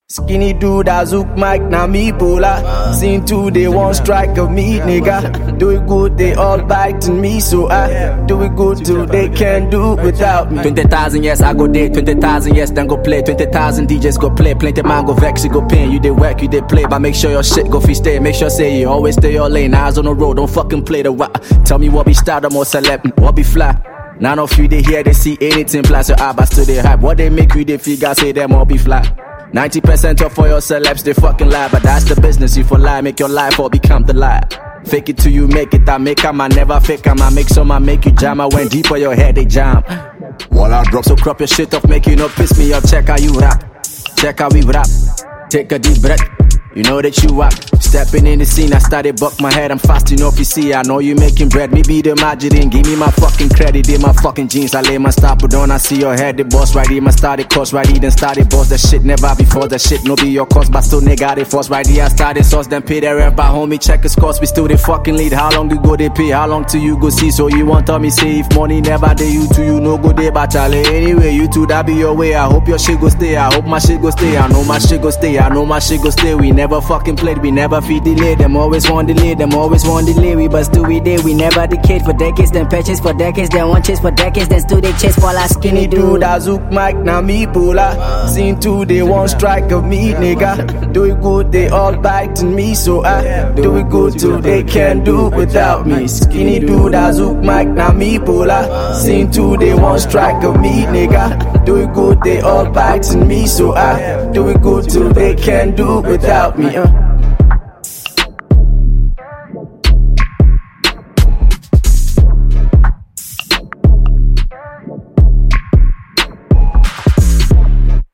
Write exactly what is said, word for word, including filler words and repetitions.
Skinny dude, I zook mic, now me polar. Seen two, they won't strike of me, nigga. Do it good, they all biting me, so I do it good too. They can't do it without me. Twenty thousand, yes, I go there. Twenty thousand, yes, then go play. Twenty thousand D Js go play. Plenty man go vex, you go pain. You did work, you did play, but make sure your shit go free stay. Make sure say you always stay your lane. Eyes on the road, don't fucking play the rap. Tell me what be stardom or celeb, what be fly. None of you they hear, they see anything. Plus your eyes, but still they hype. What they make you they figure, say them all be fly. ninety percent of all your celebs, they fucking lie. But that's the business, you for lie, make your life or become the lie. Fake it till you make it, I make 'em, I never fake 'em. I make some, I make you jam, I went deep on your head, they jam. While I drop, so crop your shit off, make you not piss me off. Check how you rap, check how we rap. Take a deep breath, you know that you rap. Stepping in the scene, I started buck my head, I'm fast enough, you see. I know you making bread, me be the margarine. Give me my fucking credit, in my fucking jeans. I lay my stopper down, I see your head, the boss right here. My started course right here, then started boss. That shit never before, that shit no be your cost. But still nigga, they force right here. I started sauce, then pay the rent by homie, check his cost. We still the fucking lead, how long do go they pay? How long till you go see? So you want tell me say if money never day, you two, you no go there, but anyway, you two, that be your way. I hope your shit go stay, I hope my shit go stay. I know my shit go stay, I know my shit go stay. We never fucking played, we never feed delay. Them always want delay, them always want delay. We but still we there, we never decayed. For decades, then purchase for decades, then one chase for decades, then still they chase for la skinny dude. I zook mic, now me polar. Seen two, they won't strike of me, nigga. Do it good, they all biting me, so I do it good too. They can't do it without me. Skinny dude, I zook mic, now me polar. Seen two, they won't strike of me, nigga. Do it good, they all biting me, so I do it good too. They can't do it without me. Uh.